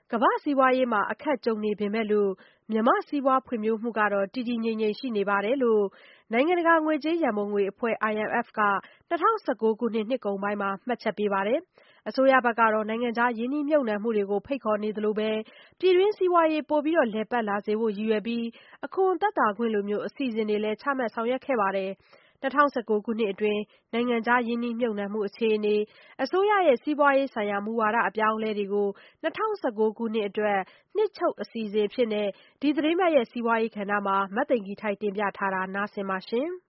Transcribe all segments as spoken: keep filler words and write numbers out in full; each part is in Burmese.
ကမ္ဘာ့စီးပွားရေးမှာအခက်ကြုံနေပေမဲ့လို့မြန်မာ့စီးပွားဖွံ့ဖြိုးမှုကတော့တည်တည်ငြိမ်ငြိမ်ရှိနေပါတယ်လို့နိုင်ငံတကာငွေကြေးရန်ပုံငွေအဖွဲ့ I M F က၂၀၁၉ခုနှစ်နှစ်ကုန်ပိုင်းမှာမှတ်ချက်ပေးပါတယ်။အစိုးရဘက်ကတော့နိုင်ငံခြားရင်းနှီးမြှုပ်နှံမှုတွေကိုဖိတ်ခေါ်နေသလိုပဲပြည်တွင်းစီးပွားရေးပိုပြီးလည်ပတ်လာစေဖို့ရည်ရွယ်ပြီးအခွန်သက်သာခွင့်လိုမျိုးအစီအစဉ်တွေလည်းချမှတ်ဆောင်ရွက်ခဲ့ပါတယ်။၂၀၁၉ခုနှစ်အတွင်းနိုင်ငံခြားရင်းနှီးမြှုပ်နှံမှုအခြေအနေအစိုးရရဲ့စီးပွားရေးဆိုင်ရာမူဝါဒအပြောင်းအလဲတွေကို၂၀၁၉ခုနှစ်အတွက်နှစ်ချုပ်အစီအစဉ်အဖြစ်နဲ့ဒီသတင်းပတ်ရဲ့စီးပွားရေးကဏ္ဍမှာမသိင်္ဂီထိုက်တင်ပြထားတာနားဆင်ပါရှင်။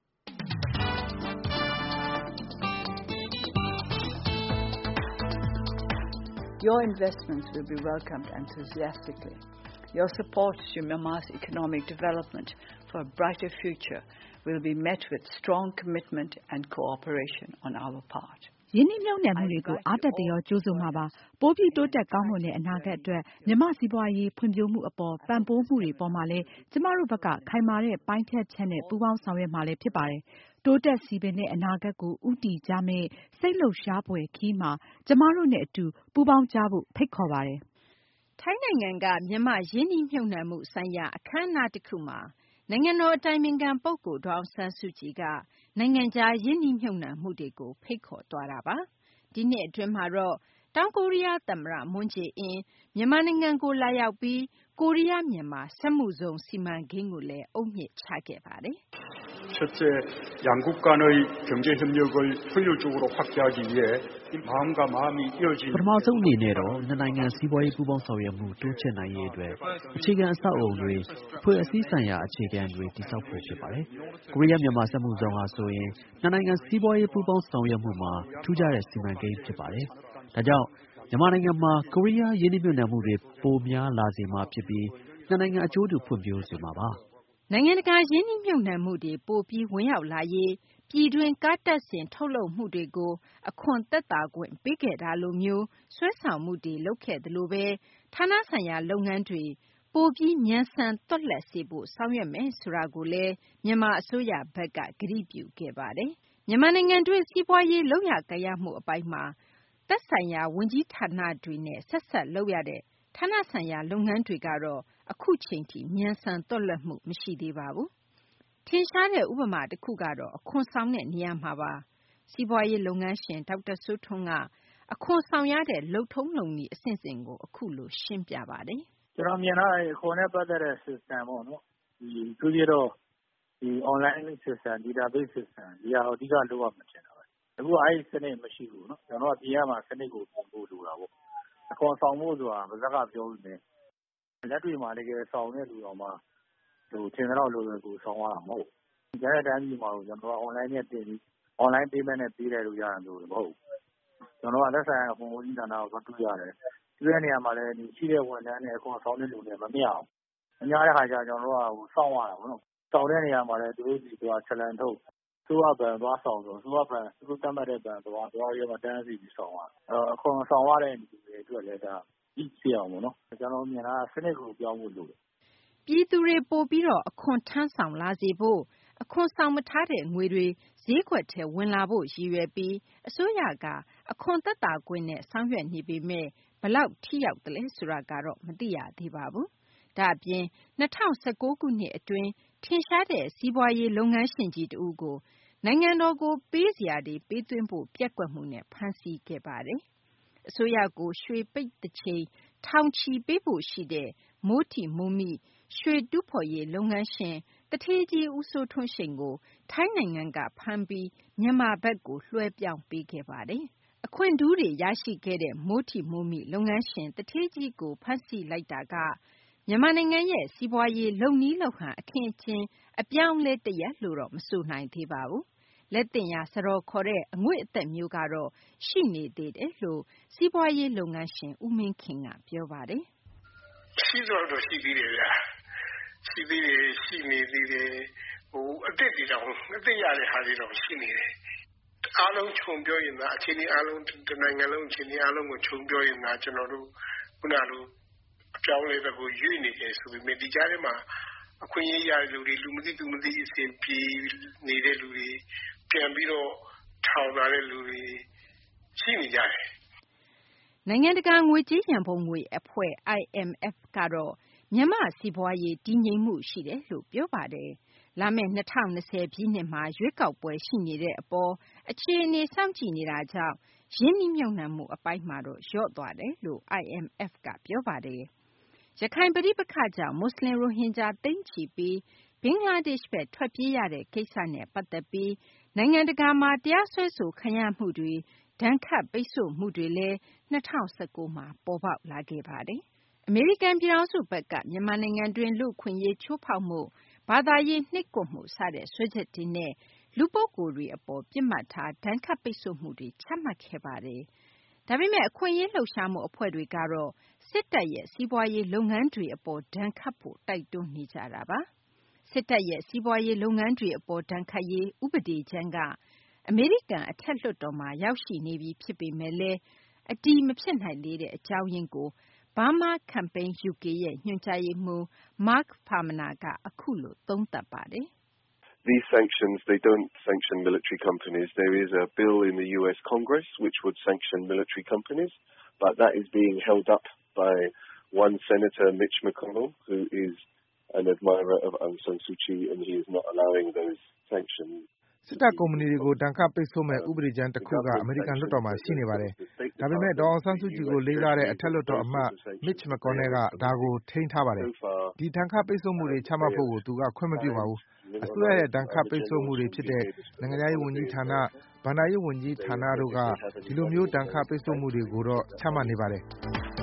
Your investments will be welcomed enthusiastically. Your support to Myanmar's economic development for a brighter future will be met with strong commitment and cooperation on our part. ရင်းနှီးမြှုပ်နှံမှုတွေကိုအားတက်သရောကြိုးဆိုမှာပါပိုးပြီးတိုးတက်ကောင်းမွန်တဲ့အနာဂတ်အတွက်မြန်မာစီးပွားရေးဖွံ့ဖြိုးမှုအပေါ်ပံ့ပိုးမှုတွေပေါ်မှာလည်းကျမတို့ဘက်ကခိုင်မာတဲ့ပိုင်းဖြတ်ချက်နဲ့ပူးပေါင်းဆောင်ရွက်မှာလည်းဖြစ်ပါတယ်တိုးတက်စီပင်တဲ့အနာဂတ်ကိုဥတီကြမဲ့စိတ်လှုပ်ရှားဖွယ်ခီးမှာကျမတို့နဲ့အတူပူးပေါင်းကြဖို့ဖိတ်ခေါ်ပါတယ်ထိုင်းနိုင်ငံကမြန်မာရင်းနှီးမြှုပ်နှံမှုဆိုင်ရာအခမ်းအနားတစ်ခုမှာနိုင်ငံတော်အတိုင်ပင်ခံပုဂ္ဂိုလ်ဒေါ်အောင်ဆန်းစုကြည်ကနိုင်ငံခြားရင်းနှီးမြှုပ်နှံမှုတွေကိုဖိတ်ခေါ်သွားတာပါဒီနှစ်အတွင်းမှာတော့တောင်ကိုရီးယားသမ္မတမွန်းဂျေအင်းမြန်မာနိုင်ငံကိုလာရောက်ပြီးကိုရီးယားမြန်မာစက်မှုဇုံစီမံကိန်းကိုလည်းအုပ်မြစ်ချခဲ့ပါတယ် 첫째, 양국 간의 경제 협력을 효율적으로 확대하기 위해 마음과 마음이 이어진 ပထမဆုံးအနေနဲ့တော့နှစ်နိုင်ငံစီးပွားရေးပူးပေါင်းဆောင်ရွက်မှုတိုးချဲ့နိုင်ရေးအတွက်အခြေခံအဆောက်အအုံတွေဖွဲ့အစည်းဆိုင်ရာအခြေခံတွေတည်ဆောက်ဖို့ဖြစ်ပါတယ်။ကိုရီးယားမြန်မာစက်မှုဇုံဟာဆိုရင်နှစ်နိုင်ငံစီးပွားရေးပူးပေါင်းဆောင်ရွက်မှုမှာထူးခြားတဲ့စီမံကိန်းဖြစ်ပါတယ်။ဒါကြောင့်မြန်မာနိုင်ငံမှာကိုရီးယားရင်းနှီးမြှုပ်နှံမှုတွေပိုများလာစေမှာဖြစ်ပြီးနှစ်နိုင်ငံအကျိုးတူဖွံ့ဖြိုးစေမှာပါ။နိုင်ငံတကာရင်းနှီးမြှုပ်နှံမှုတွေပိုပြီးဝင်ရောက်လာရေးပြည်တွင်းကားတက်စဉ်ထုတ်လုပ်မှုတွေကိုအခွန်သက်သာခွင့်ပေးခဲ့တာလိုမျိုးဆွဲဆောင်မှုတွေလုပ်ခဲ့သလိုပဲဌာနဆိုင်ရာလုပ်ငန်းတွေပိုပြီးမြန်ဆန်သွက်လက်စေဖို့ဆောင်ရွက်မယ်ဆိုတာကိုလည်းမြန်မာအစိုးရဘက်ကကတိပြုခဲ့ပါတယ်။မြန်မာနိုင်ငံတွင်းစီးပွားရေးလုပ်ရကိုင်ရမှုအပိုင်းမှာသက်ဆိုင်ရာဝန်ကြီးဌာနတွေနဲ့ဆက်ဆက်လုပ်ရတဲ့ဌာနဆိုင်ရာလုပ်ငန်းတွေကတော့အခုချိန်ထိမြန်ဆန်သွက်လက်မှုမရှိသေးပါဘူး။ထင်ရှားတဲ့ဥပမာတစ်ခုကတော့အခွန်ဆောင်တဲ့နေရာမှာပါ။စီးပွားရေးလုပ်ငန်းရှင်ဒေါက်တာစိုးထွန်းကအခွန်ဆောင်ရတဲ့လုပ်ထုံးလုပ်နည်းအဆင့်ဆင့်ကိုအခုလိုရှင်းပြပါတယ်။ကျွန်တော်မြင်တာအခွန်နဲ့ပတ်သက်တဲ့ system ပေါ့နော်။ဒီသူကြီးတော့ဒီ online system database system ဒီဟာအဓိကလုပ်ရမှာဖြစ်တာပဲ။အခုအဲ့ဒီစနစ်မရှိဘူးနော်။ကျွန်တော်ကပြင်ရမှာစနစ်ကိုပြင်ဖို့လိုတာပေါ့။အခွန်ဆောင်ဖို့ဆိုတာဗဇက်ကပြောနေတယ်။လက်တွေမှာတကယ်ဆောင်တဲ့လူတော်မှာဟိုထင်တော့လိုလိုကိုဆောင်ရတာမဟုတ်ဘူး။ကျန်တဲ့တန်းကြီးမှာကျွန်တော်က online နဲ့တင်ပြီး online payment နဲ့ပေးတယ်လို့ရတာမျိုးမဟုတ်ဘူး။ကျွန်တော်ကလက်ဆိုင်အခွန်ဦးစီးဌာနကိုတွေ့ရတယ်။တွေ့တဲ့နေရာမှာလည်းဒီရှိတဲ့ဝန်ထမ်းတွေအခွန်ဆောင်တဲ့လူတွေမမျှအောင်။အများတဲ့ခါကျကျွန်တော်တို့ကဟိုစောင့်ရတာပေါ့နော်။စောင့်တဲ့နေရာမှာလည်းသူတို့ဒီကချလန်ထုတ်သူ့အပန်သွားဆောင်ဆိုသူ့အပန်သူ့တတ်မှတ်တဲ့ပန်သွားသွားရမှာတန်းစီပြီးဆောင်ရ။အခွန်ဆောင်ရတဲ့လူတွေအတွက်လည်းဒါဤပြအောင်ပေါ့နော်။ကျွန်တော်မြင်တာစနစ်ကိုပြောင်းဖို့လိုတယ်။ပြည်သူတွေပို့ပြီးတော့အခွန်ထမ်းဆောင်လာစေဖို့အခွန်ဆောင်မထားတဲ့ငွေတွေဈေးကွက်ထဲဝင်လာဖို့ရည်ရွယ်ပြီးအစိုးရကအခွန်သက်သာခွင့်နဲ့ဆောင်ရွက်နေပေမဲ့ဘလောက်ထိရောက်တယ်လဲဆိုတာကတော့မသိရသေးပါဘူး။ဒါအပြင်၂၀၁၉ခုနှစ်အတွင်းထင်ရှားတဲ့စီးပွားရေးလုပ်ငန်းရှင်ကြီးတဦးကိုနိုင်ငံတော်ကိုပေးစရာတွေပေးသွင်းဖို့ပျက်ကွက်မှုနဲ့ဖမ်းဆီးခဲ့ပါတယ်။အစိုးရကိုရွှေပိတ်တချိန်ထောင်ချီပေးဖို့ရှိတဲ့မိုးထီမိုးမိရွှေတူးဖော်ရေးလုပ်ငန်းရှင်တထေးကြီးဦးစိုးထွန်းရှိန်ကိုထိုင်းနိုင်ငံကဖမ်းပြီးမြန်မာဘက်ကိုလွှဲပြောင်းပေးခဲ့ပါတယ်။အခွင့်ထူးတွေရရှိခဲ့တဲ့မိုးထီမိုးမိလုပ်ငန်းရှင်တထေးကြီးကိုဖမ်းဆီးလိုက်တာကမြန်မာနိုင်ငံရဲ့စီးပွားရေးလုပ်နည်းလုပ်ဟန်အခင်းအကျင်းအပြောင်းလဲတရက်လို့တော့မဆိုနိုင်သေးပါဘူး။လက်တင်ရစတော်ခေါ်တဲ့အငွေ့အသက်မျိုးကတော့ရှိနေသေးတယ်လို့စီးပွားရေးလုပ်ငန်းရှင်ဦးမင်းခင်ကပြောပါတယ်။ရှိတော့တော့ရှိသေးတယ်ဗျာ။ရှိသေးတယ်ရှိနေသေးတယ်ဟိုအစ်စ်တွေတော့အစ်စ်ရတဲ့ဟာတွေတော့ရှိနေတယ်။အားလုံးခြုံပြောရင်သာအခြေအနေအားလုံးတနိုင်ငံလုံးအခြေအနေအားလုံးကိုခြုံပြောရင်သာကျွန်တော်တို့ခုနလိုအပြောင်းလဲတဲ့ကိုရွေ့နေတယ်ဆိုပေမဲ့ဒီကြားထဲမှာအခွင့်အရေးရတဲ့လူတွေလူမသိသူမသိအစဉ်ပြေနေတဲ့လူတွေပြန်ပြီးတော့ထောင်လာတဲ့လူတွေရှိနေကြတယ်နိုင်ငံတကာငွေကြေးရန်ပုံငွေအဖွဲ့ I M F ကတော့မြန်မာ့စီးပွားရေးတည်ငြိမ်မှုရှိတယ်လို့ပြောပါတယ်။လာမယ့်၂၀၂၀ပြည့်နှစ်မှာရွေးကောက်ပွဲရှိနေတဲ့အပေါ်အခြေအနေစောင့်ကြည့်နေတာကြောင့်ရင်းနှီးမြှုပ်နှံမှုအပိုင်းမှာတော့လျော့သွားတယ်လို့ I M F ကပြောပါတယ်။ရခိုင်ပဋိပက္ခကြောင့်မွတ်စလင်ရိုဟင်ဂျာသိန်းချီပြီးဘင်္ဂလားဒေ့ရှ်ဘက်ထွက်ပြေးရတဲ့ကိစ္စနဲ့ပတ်သက်ပြီးနိုင်ငံတကာမှာတရားစွဲဆိုခံရမှုတွေဒဏ်ခတ်ပိတ်ဆို့မှုတွေလည်း၂၀၁၉မှာပေါ်ပေါက်လာခဲ့ပါတယ်။အမေရိကန်ပြည်ထောင်စုဘက်ကမြန်မာနိုင်ငံတွင်းလူ့အခွင့်အရေးချိုးဖောက်မှုဘာသာရေးနှိပ်ကွပ်မှုစတဲ့စွဲချက်တွေနဲ့လူပုဂ္ဂိုလ်တွေအပေါ်ပြစ်မှတ်ထားဒဏ်ခတ်ပိတ်ဆို့မှုတွေချမှတ်ခဲ့ပါတယ်။ဒါပေမဲ့အခွင့်အရေးလှုပ်ရှားမှုအဖွဲ့တွေကတော့စစ်တပ်ရဲ့စီးပွားရေးလုပ်ငန်းတွေအပေါ်ဒဏ်ခတ်ဖို့တိုက်တွန်းနေကြတာပါ။စစ်တပ်ရဲ့စီးပွားရေးလုပ်ငန်းတွေအပေါ်ဒဏ်ခတ်ရေးဥပဒေကြမ်းကအမေရိကန်အထက်လွှတ်တော်မှာရောက်ရှိနေပြီဖြစ်ပေမဲ့လည်းအတည်မဖြစ်နိုင်သေးတဲ့အကြောင်းရင်းကို Burma Campaign ယူ ကေ ရဲ့ညွှန်ကြားရေးမှူး Mark Farmaner ကအခုလိုသုံးသပ်ပါတယ်။ These sanctions, they don't sanction military companies. There is a bill in the U S Congress which would sanction military companies, but that is being held up by one Senator, Mitch McConnell, who is an admirer of Aung San Suu Kyi, and he is not allowing those sanctions. စစ်တပ်ကုမ္ပဏီတွေကိုဒဏ်ခတ်ပိတ်ဆို့မဲ့ဥပဒေကြမ်းတစ်ခုကအမေရိကန်လွှတ်တော်မှာရှိနေပါတယ်။ဒါပေမဲ့ဒေါ်အောင်ဆန်းစုကြည်ကိုလေးစားတဲ့အထက်လွှတ်တော်အမတ် Mitch McConnell ကဒါကိုထိန်းထားပါတယ်။ဒီဒဏ်ခတ်ပိတ်ဆို့မှုတွေချမှတ်ဖို့ကိုသူကခွင့်မပြုပါဘူး။အစိုးရရဲ့ဒဏ်ခတ်ပိတ်ဆို့မှုတွေဖြစ်တဲ့နိုင်ငံခြားရေးဝန်ကြီးဌာန၊ဘဏ္ဍာရေးဝန်ကြီးဌာနတို့ကဒီလိုမျိုးဒဏ်ခတ်ပိတ်ဆို့မှုတွေကိုတော့ချမှတ်နေပါတယ်။